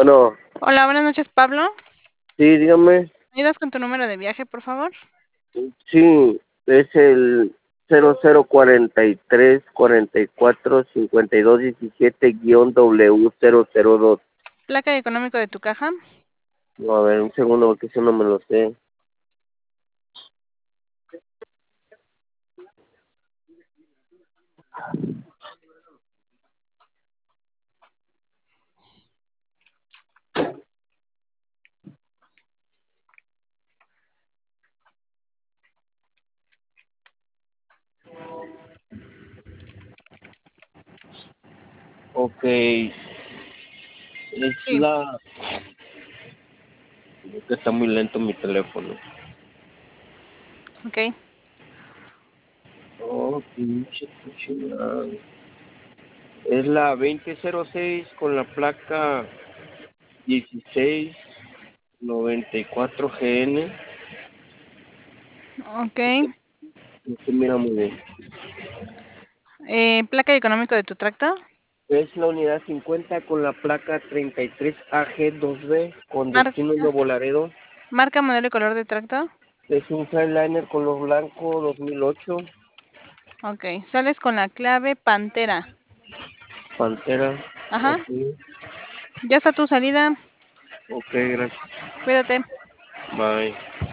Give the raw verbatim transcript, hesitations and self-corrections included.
Bueno, Hola, buenas noches, Pablo. sí, dígame. ¿Me ayudas con tu número de viaje, por favor? Sí, es el cero cero cuarenta y tres cuarenta y cuatro cincuenta y dos diecisiete guión W cero cero dos. Placa y económico de tu caja. No, a ver, un segundo porque eso no me lo sé. Ok, es Sí, la... Es que está muy lento mi teléfono. ok. Oh, pinche cochina. Es la veinte cero seis con la placa dieciséis noventa y cuatro G N. Ok. No se mira muy bien. Eh, placa y económico de tu tracto. Es la unidad cincuenta con la placa treinta y tres A G dos B con destino Marca, Nuevo Laredo. marca, modelo y color de tracto. Es un Freightliner color blanco dos mil ocho. Ok. Sales con la clave Pantera. Pantera. Ajá. Ok, Ya está tu salida. ok, gracias. Cuídate. Bye.